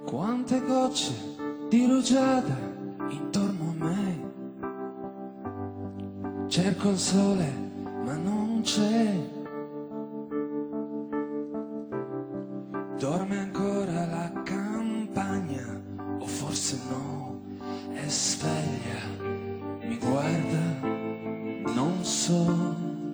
Quante gocce di rugiada intorno a me. Cerco il sole ma non c'è. Dorme ancora la campagna o forse no, è sveglia, mi guarda, non so.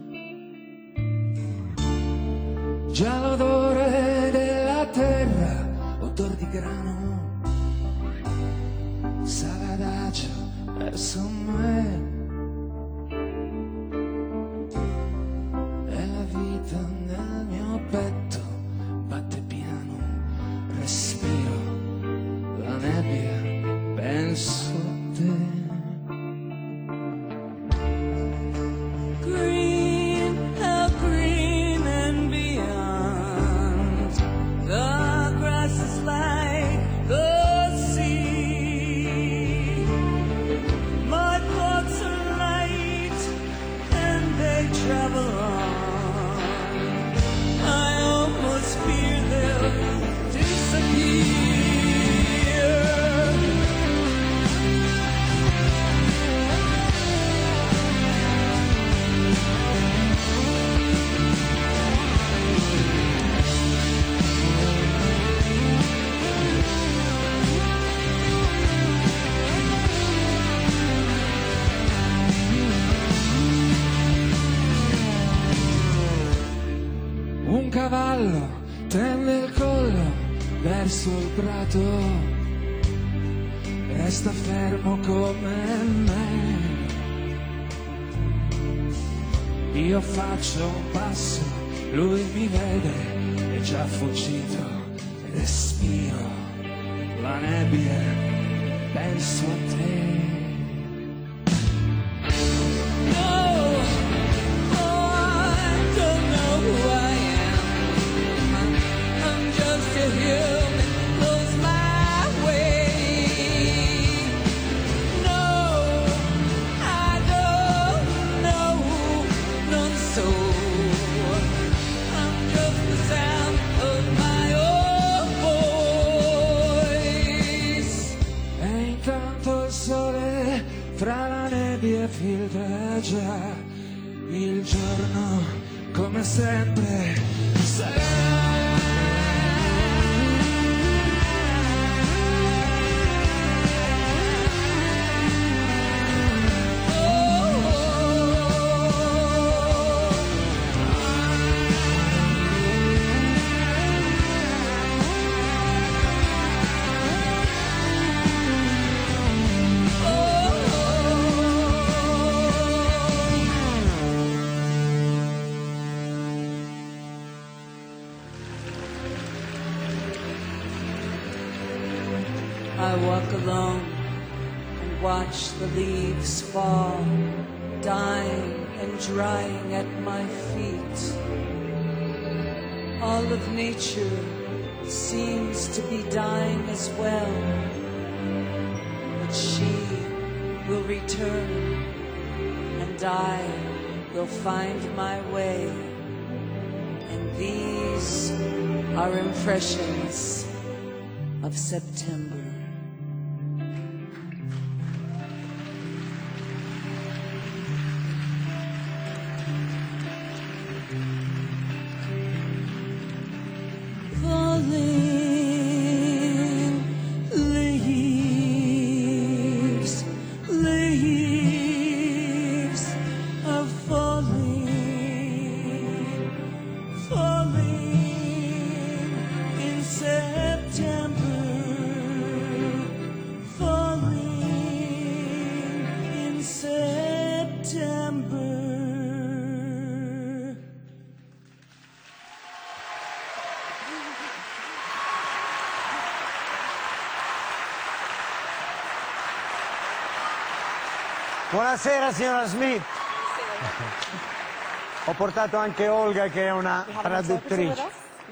Già l'odore della terra, odor di grano, sale d'agio verso me. E la vita nel mio petto batte piano, respiro la nebbia, penso a te. Un cavallo tende il collo verso il prato, resta fermo come me. Io faccio un passo, lui mi vede, è già fuggito, respiro la nebbia, penso a te. Fra la nebbia filtra già il giorno, come sempre sarà. I walk alone and watch the leaves fall, dying and drying at my feet. All of nature seems to be dying as well, but she will return and I will find my way. And these are impressions of September. Buonasera signora Smith. Ho portato anche Olga che è una traduttrice.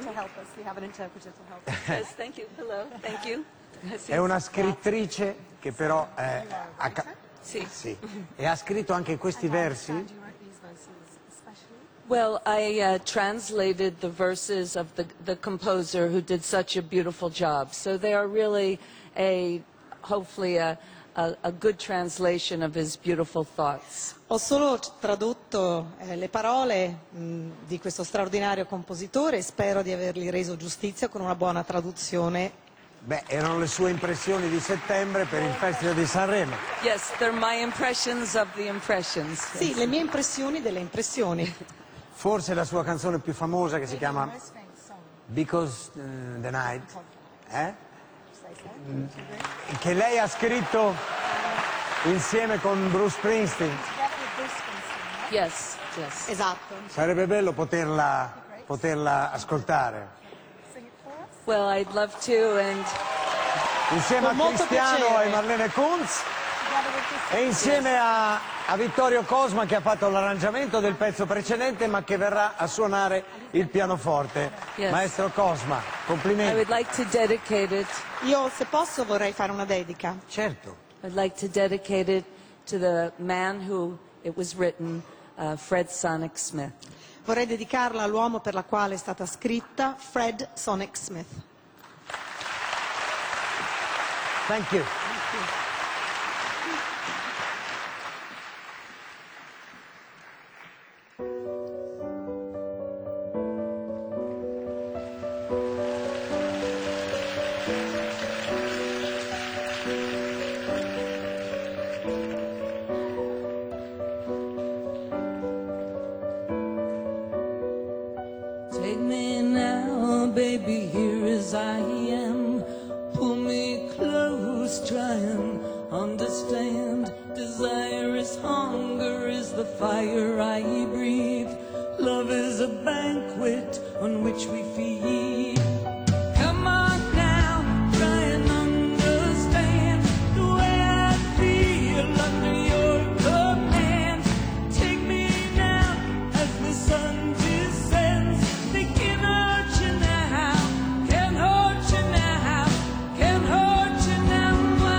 È una scrittrice che però Sì. e ha scritto anche questi versi. Well, I translated the verses of the composer who did such a beautiful job. So they are really hopefully a good translation of his beautiful thoughts. Ho solo tradotto le parole di questo straordinario compositore e spero di avergli reso giustizia con una buona traduzione. Beh, erano le sue impressioni di settembre per il Festival di Sanremo. Yes, they're my impressions of the impressions. Sì, le mie impressioni delle impressioni. Forse la sua canzone più famosa che si chiama Because the Night, che lei ha scritto insieme con Bruce Springsteen. Yes, yes. Esatto. Sarebbe bello poterla ascoltare. Well, I'd love to, and Insieme Con a molto Cristiano piacere. e Marlene Kunz e insieme a Vittorio Cosma che ha fatto l'arrangiamento del pezzo precedente ma che verrà a suonare il pianoforte. Yes. Maestro Cosma, I complimenti. would like to dedicate it. Io, se posso, vorrei fare una dedica. Certo. I'd like to dedicate it to the man who it was written, Fred Sonic Smith. Vorrei dedicarla all'uomo per la quale è stata scritta, Fred Sonic Smith. Thank you. Take me now, baby, here as I am. Pull me close, try and understand. Desire is hunger, is the fire I breathe. Love is a banquet on which we feed. Come on now, try and understand the way I feel under your command. Take me now as the sun descends. They can hurt you now, can hurt you now, can hurt you now.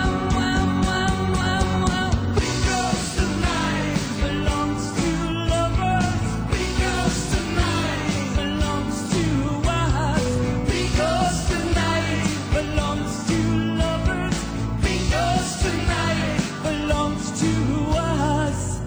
Because tonight belongs to lovers. Because tonight belongs to us. Because tonight belongs to lovers. Because tonight belongs to us.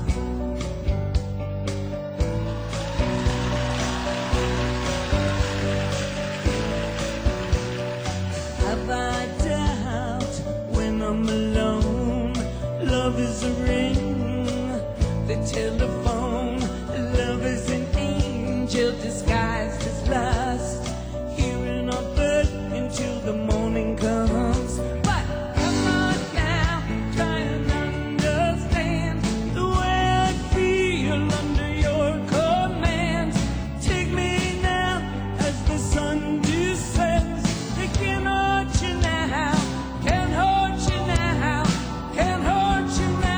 Have I doubt when I'm alone? Love is a ring, the telephone. Love is an angel disguised as lust. Hearing our birth until the morning comes. But come on now, try and understand the way I feel under your command. Take me now as the sun descends. They can hurt you now, can hurt you now, can hurt you now.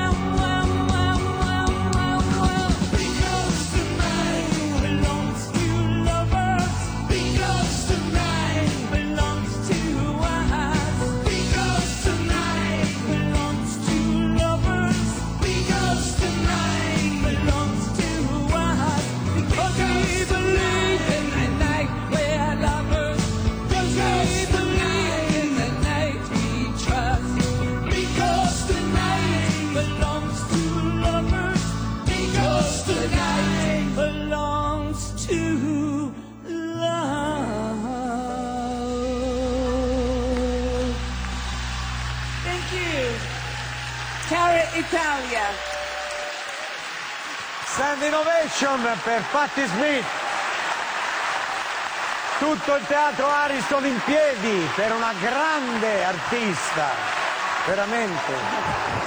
Because tonight belongs to lovers. Because tonight belongs to us. Because tonight belongs to lovers. Because tonight belongs to us. Because we believe in the night we're lovers. Because we believe in the night we trust. Because tonight belongs to lovers. Because tonight belongs to love. Thank you. Cara Italia. Standing ovation per Patti Smith. Tutto il teatro Ariston in piedi per una grande artista, veramente.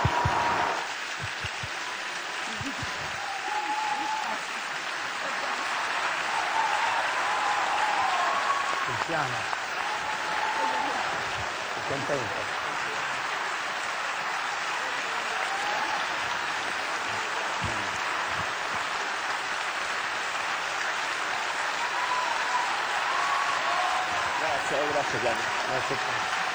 Cristiano, sei contento? Grazie Gianni. Grazie a te.